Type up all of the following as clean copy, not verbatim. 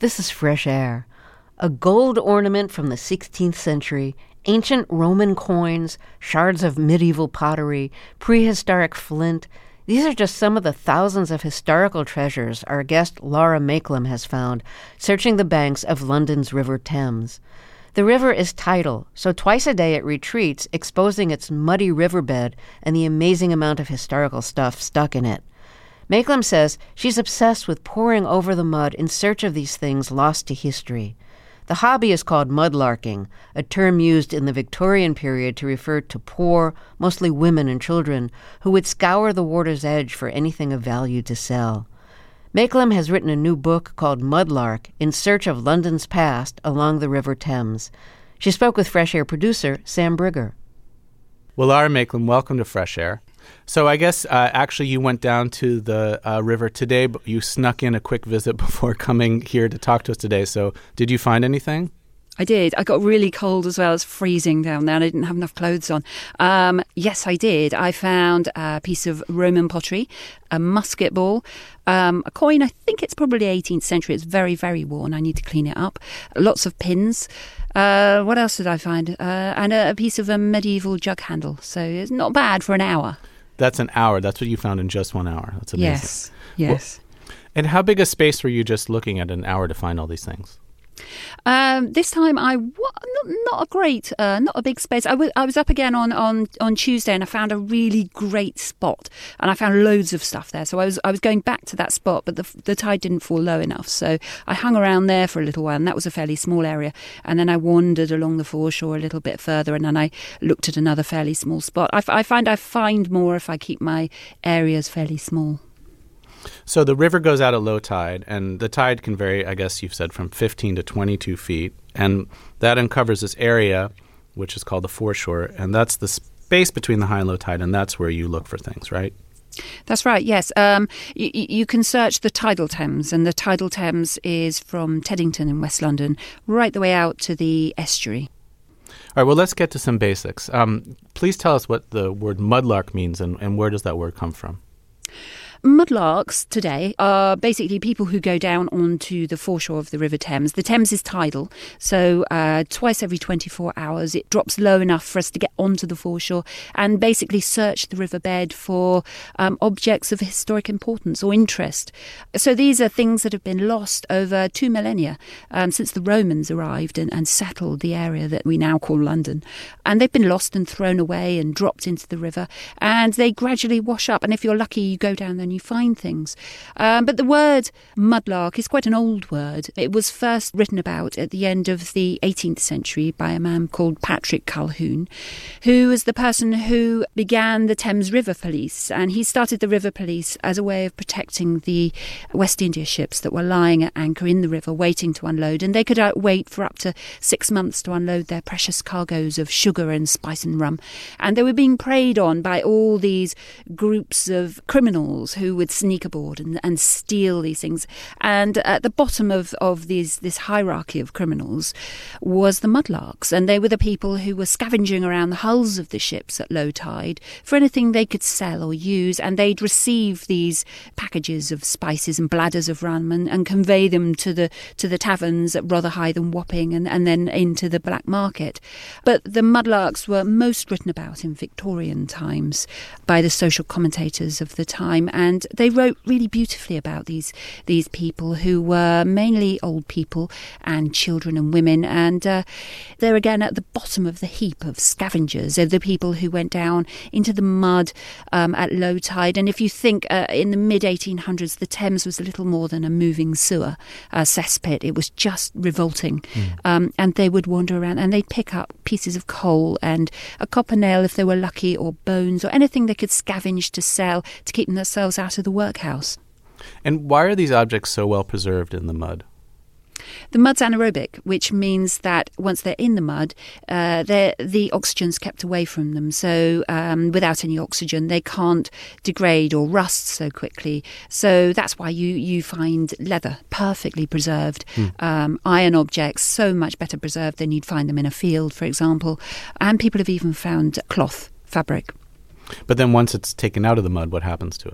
This is Fresh Air. A gold ornament from the 16th century, ancient Roman coins, shards of medieval pottery, prehistoric flint. These are just some of the thousands of historical treasures our guest Laura Makelem has found, searching the banks of London's River Thames. The river is tidal, so twice a day it retreats, exposing its muddy riverbed and the amazing amount of historical stuff stuck in it. Makelem says she's obsessed with poring over the mud in search of these things lost to history. The hobby is called mudlarking, a term used in the Victorian period to refer to poor, mostly women and children, who would scour the water's edge for anything of value to sell. Makelem has written a new book called Mudlark, In Search of London's Past Along the River Thames. She spoke with Fresh Air producer Sam Brigger. Well, Laura Makelem, welcome to Fresh Air. So I guess actually you went down to the river today, but you snuck in a quick visit before coming here to talk to us today. So did you find anything? I did. I got really cold as well. It was freezing down there and I didn't have enough clothes on. Yes, I did. I found a piece of Roman pottery, a musket ball, a coin. I think it's probably 18th century. It's very, very worn. I need to clean it up. Lots of pins. What else did I find? And a piece of a medieval jug handle. So it's not bad for an hour. That's an hour. That's what you found in just 1 hour. That's amazing. Yes. Well, and how big a space were you just looking at an hour to find all these things? This time not a big space. I was up again on Tuesday and I found a really great spot and I found loads of stuff there. So I was going back to that spot, but the tide didn't fall low enough. So I hung around there for a little while and that was a fairly small area. And then I wandered along the foreshore a little bit further and then I looked at another fairly small spot. I find more if I keep my areas fairly small. So the river goes out at low tide, and the tide can vary, I guess you've said, from 15 to 22 feet. And that uncovers this area, which is called the foreshore, and that's the space between the high and low tide, and that's where you look for things, right? That's right, yes. You can search the tidal Thames, and the tidal Thames is from Teddington in West London right the way out to the estuary. All right, well, let's get to some basics. Please tell us what the word mudlark means, and where does that word come from? Mudlarks today are basically people who go down onto the foreshore of the River Thames. The Thames is tidal, so twice every 24 hours it drops low enough for us to get onto the foreshore and basically search the riverbed for objects of historic importance or interest. So these are things that have been lost over 2 millennia since the Romans arrived and settled the area that we now call London. And they've been lost and thrown away and dropped into the river, and they gradually wash up. And if you're lucky, you go down there and you find things. But the word mudlark is quite an old word. It was first written about at the end of the 18th century by a man called Patrick Colquhoun, who was the person who began the Thames River Police. And he started the River Police as a way of protecting the West India ships that were lying at anchor in the river waiting to unload. And they could wait for up to 6 months to unload their precious cargoes of sugar and spice and rum. And they were being preyed on by all these groups of criminals who would sneak aboard and steal these things. And at the bottom of this hierarchy of criminals was the mudlarks. And they were the people who were scavenging around the hulls of the ships at low tide for anything they could sell or use. And they'd receive these packages of spices and bladders of rum and convey them to the taverns at Rotherhithe and Wapping and then into the black market. But the mudlarks were most written about in Victorian times by the social commentators of the time, and they wrote really beautifully about these people who were mainly old people and children and women, and they're again at the bottom of the heap of scavengers. They're the people who went down into the mud at low tide. And if you think in the mid-1800s, the Thames was little more than a moving sewer, a cesspit. It was just revolting. And they would wander around and they'd pick up pieces of coal and a copper nail if they were lucky, or bones, or anything they could scavenge to sell to keep themselves out of the workhouse. And why are these objects so well preserved in the mud? The mud's anaerobic, which means that once they're in the mud, the oxygen's kept away from them. So without any oxygen, they can't degrade or rust so quickly. So that's why you find leather perfectly preserved. Iron objects so much better preserved than you'd find them in a field, for example. And people have even found cloth, fabric. But then once it's taken out of the mud, what happens to it?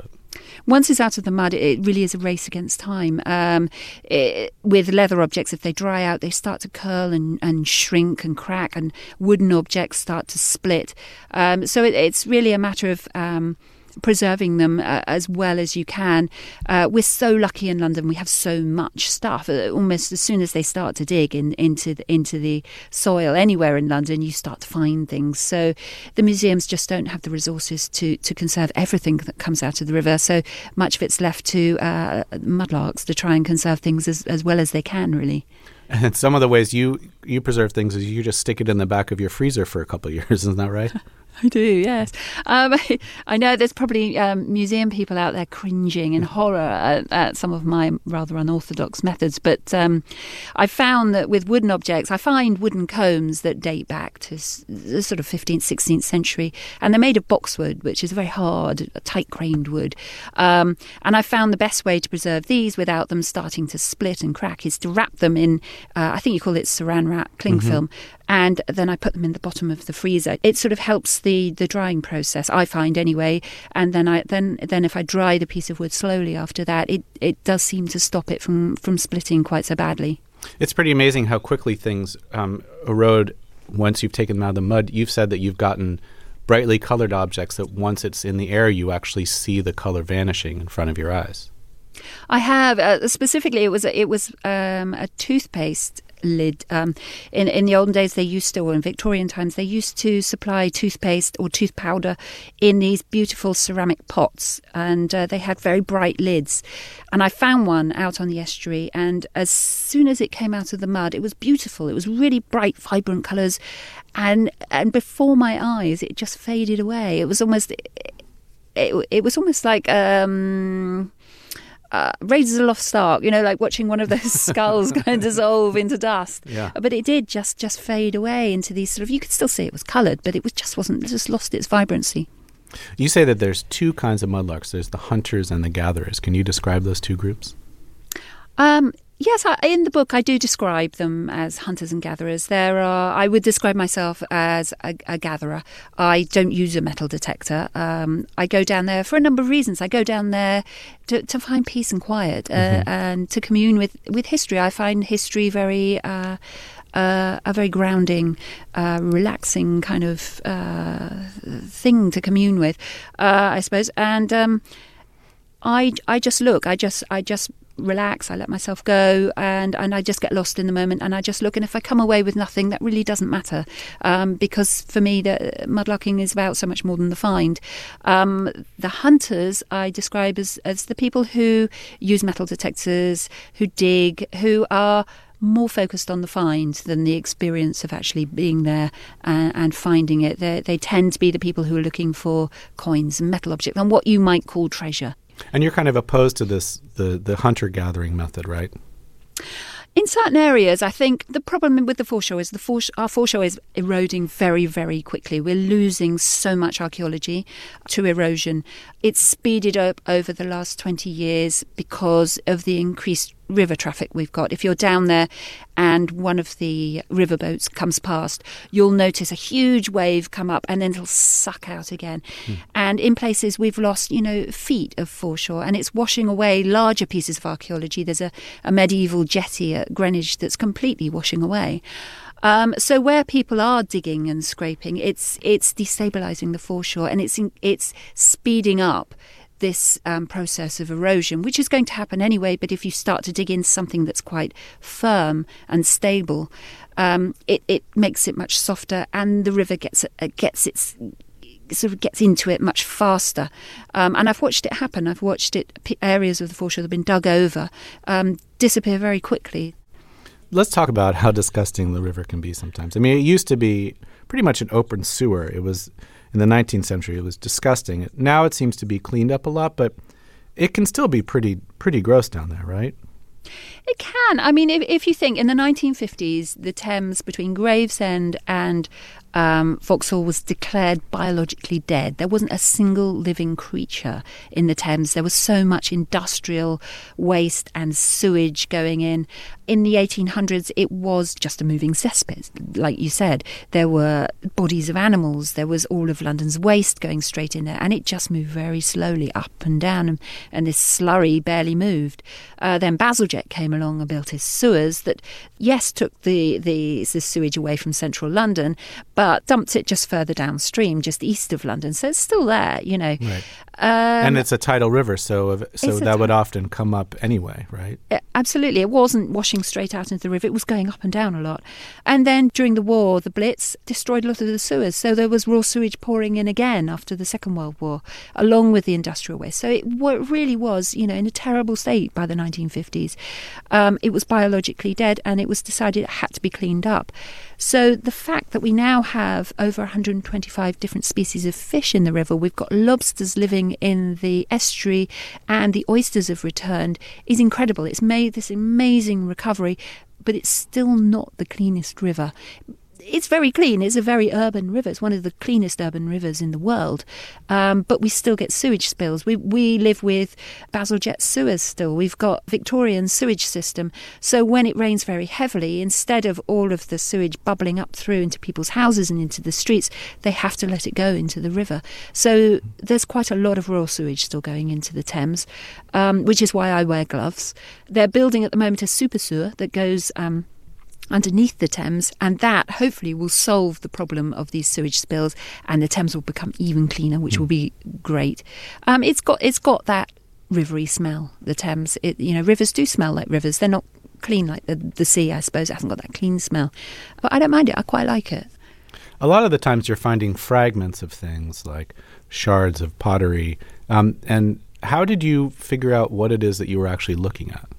Once it's out of the mud, it really is a race against time. With leather objects, if they dry out, they start to curl and shrink and crack, and wooden objects start to split. So it's really a matter of preserving them as well as you can. We're so lucky in London; we have so much stuff. Almost as soon as they start to dig into the soil anywhere in London, you start to find things. So the museums just don't have the resources to conserve everything that comes out of the river. So much of it's left to mudlarks to try and conserve things as well as they can, really. And some of the ways you preserve things is you just stick it in the back of your freezer for a couple of years, isn't that right? I do, yes. I know there's probably museum people out there cringing in horror at some of my rather unorthodox methods, but I found that with wooden objects, I find wooden combs that date back to the sort of 15th, 16th century, and they're made of boxwood, which is a very hard, tight-grained wood. And I found the best way to preserve these without them starting to split and crack is to wrap them in, I think you call it saran wrap, cling film, and then I put them in the bottom of the freezer. It sort of helps the drying process, I find anyway. And then if I dry the piece of wood slowly after that, it does seem to stop it from splitting quite so badly. It's pretty amazing how quickly things erode once you've taken them out of the mud. You've said that you've gotten brightly colored objects that once it's in the air, you actually see the color vanishing in front of your eyes. I have. Specifically, it was a toothpaste lid. In the olden days, they used to, or in Victorian times, they used to supply toothpaste or tooth powder in these beautiful ceramic pots, and they had very bright lids. And I found one out on the estuary, and as soon as it came out of the mud, it was beautiful. It was really bright, vibrant colours, and before my eyes, it just faded away. It was almost like Raiders of the Lost Ark, like watching one of those skulls kind of dissolve into dust. Yeah. But it did just fade away into these sort of, you could still see it was coloured, but it just lost its vibrancy. You say that there's two kinds of mudlarks. There's the hunters and the gatherers. Can you describe those two groups? Yes, in the book I do describe them as hunters and gatherers. I would describe myself as a gatherer. I don't use a metal detector. I go down there for a number of reasons. I go down there to find peace and quiet and to commune with history. I find history very a very grounding, relaxing kind of thing to commune with, I suppose. And I just look. I just relax, I let myself go, and I just get lost in the moment, and I just look, and if I come away with nothing, that really doesn't matter, because for me the mudlarking is about so much more than the find. The hunters I describe as the people who use metal detectors, who dig, who are more focused on the find than the experience of actually being there and finding it. They tend to be the people who are looking for coins and metal objects and what you might call treasure. And you're kind of opposed to this, the hunter-gathering method, right? In certain areas, I think the problem with the foreshore is our foreshore is eroding very, very quickly. We're losing so much archaeology to erosion. It's speeded up over the last 20 years because of the increased river traffic we've got. If you're down there and one of the riverboats comes past, you'll notice a huge wave come up and then it'll suck out again. And in places we've lost, feet of foreshore, and it's washing away larger pieces of archaeology. There's a medieval jetty at Greenwich that's completely washing away. So where people are digging and scraping, it's destabilising the foreshore, and it's speeding up this process of erosion, which is going to happen anyway. But if you start to dig into something that's quite firm and stable, it makes it much softer, and the river gets into it much faster. And I've watched it happen. I've watched areas of the foreshore that have been dug over disappear very quickly. Let's talk about how disgusting the river can be sometimes. I mean, it used to be pretty much an open sewer. It was, in the 19th century, it was disgusting. Now it seems to be cleaned up a lot, but it can still be pretty gross down there, right? It can. I mean, if you think in the 1950s, the Thames between Gravesend and Vauxhall was declared biologically dead. There wasn't a single living creature in the Thames. There was so much industrial waste and sewage going in. In the 1800s, it was just a moving cesspit, like you said. There were bodies of animals. There was all of London's waste going straight in there, and it just moved very slowly up and down, and this slurry barely moved. Then Bazalgette came along and built his sewers that, yes, took the sewage away from central London, but dumped it just further downstream, just east of London. So it's still there, you know. Right. And it's a tidal river, so that would often come up anyway, right? Absolutely. It wasn't washing straight out into the river. It was going up and down a lot. And then during the war, the Blitz destroyed a lot of the sewers. So there was raw sewage pouring in again after the Second World War, along with the industrial waste. So it really was, you know, in a terrible state by the 1950s. It was biologically dead, and it was decided it had to be cleaned up. So the fact that we now have over 125 different species of fish in the river, we've got lobsters living in the estuary, and the oysters have returned, is incredible. It's made this amazing recovery, but it's still not the cleanest river. It's very clean. It's a very urban river. It's one of the cleanest urban rivers in the world. But we still get sewage spills. We live with Bazalgette sewers still. We've got Victorian sewage system. So when it rains very heavily, instead of all of the sewage bubbling up through into people's houses and into the streets, they have to let it go into the river. So there's quite a lot of raw sewage still going into the Thames, which is why I wear gloves. They're building at the moment a super sewer that goes underneath the Thames, and that hopefully will solve the problem of these sewage spills, and the Thames will become even cleaner, which will be great. It's got that rivery smell, the Thames. Rivers do smell like rivers. They're not clean like the sea, I suppose. It hasn't got that clean smell, but I don't mind it. I quite like it. A lot of the times you're finding fragments of things like shards of pottery. And how did you figure out what it is that you were actually looking at?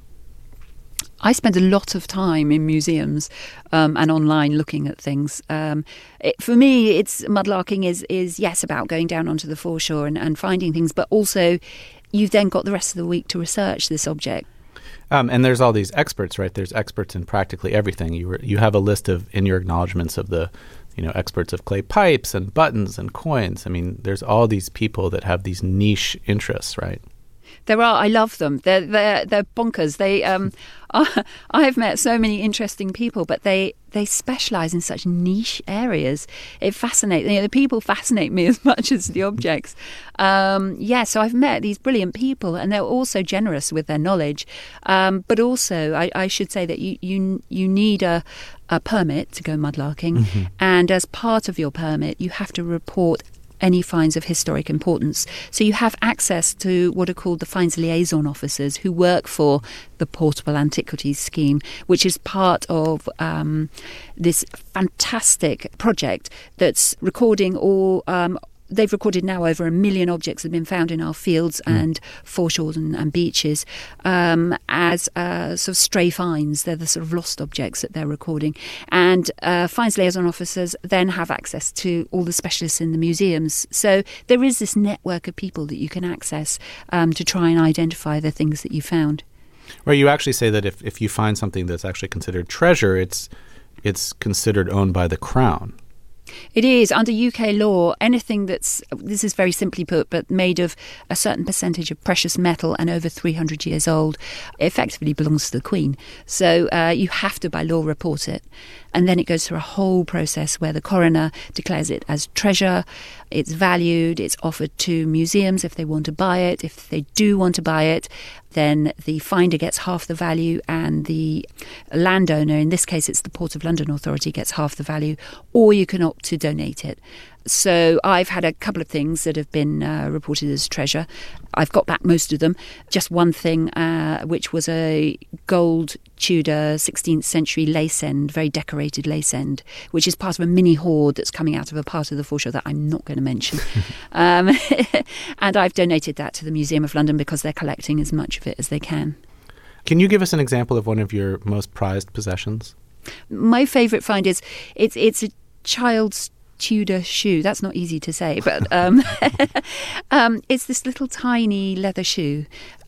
I spend a lot of time in museums and online looking at things. For me, it's mudlarking is yes, about going down onto the foreshore and finding things, but also you've then got the rest of the week to research this object. And there's all these experts, right? There's experts in practically everything. You have a list in your acknowledgements of the experts of clay pipes and buttons and coins. I mean, there's all these people that have these niche interests, right? There are. I love them. They're bonkers. They I've met so many interesting people, but they specialise in such niche areas. It fascinates. The people fascinate me as much as the objects. So I've met these brilliant people, and they're also generous with their knowledge. But also, I should say that you need a permit to go mudlarking, and as part of your permit, you have to report any finds of historic importance. So you have access to what are called the finds liaison officers, who work for the Portable Antiquities Scheme, which is part of this fantastic project that's recording all they've recorded now over 1 million objects that have been found in our fields and foreshores and beaches as sort of stray finds. They're the sort of lost objects that they're recording. And finds liaison officers then have access to all the specialists in the museums. So there is this network of people that you can access to try and identify the things that you found. Well, you actually say that if you find something that's actually considered treasure, it's considered owned by the Crown. It is. Under UK law, anything this is very simply put, but made of a certain percentage of precious metal and over 300 years old, effectively belongs to the Queen. So you have to, by law, report it. And then it goes through a whole process where the coroner declares it as treasure. It's valued. It's offered to museums if they want to buy it. If they do want to buy it, then the finder gets half the value, and the landowner, in this case it's the Port of London Authority, gets half the value, or you can opt to donate it. So I've had a couple of things that have been reported as treasure. I've got back most of them. Just one thing, which was a gold Tudor 16th century lace end, very decorated lace end, which is part of a mini hoard that's coming out of a part of the foreshore that I'm not going to mention. And I've donated that to the Museum of London because they're collecting as much of it as they can. Can you give us an example of one of your most prized possessions? My favourite find is it's a child's Tudor shoe. That's not easy to say, but it's this little tiny leather shoe.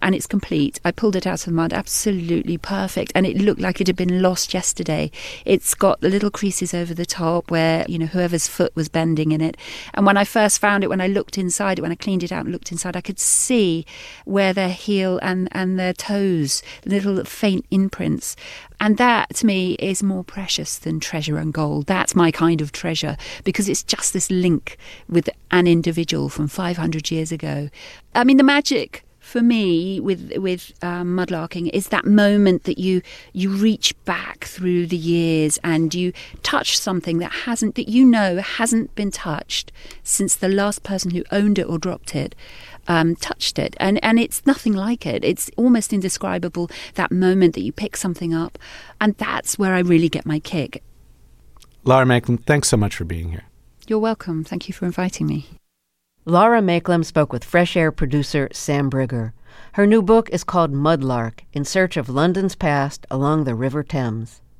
and it's complete. I pulled it out of the mud, absolutely perfect, and it looked like it had been lost yesterday. It's got the little creases over the top where, whoever's foot was bending in it. And when I first found it, when I looked inside it, when I cleaned it out and looked inside, I could see where their heel and their toes, the little faint imprints. And that, to me, is more precious than treasure and gold. That's my kind of treasure, because it's just this link with an individual from 500 years ago. I mean, the magic for me with mudlarking is that moment that you reach back through the years and you touch something that hasn't been touched since the last person who owned it or dropped it touched it, and it's nothing like it. It's almost indescribable, that moment that you pick something up, and that's where I really get my kick. Laura Makelam, thanks so much for being here. You're welcome. Thank you for inviting me. Laura Makelam spoke with Fresh Air producer Sam Brigger. Her new book is called Mudlark: In Search of London's Past Along the River Thames.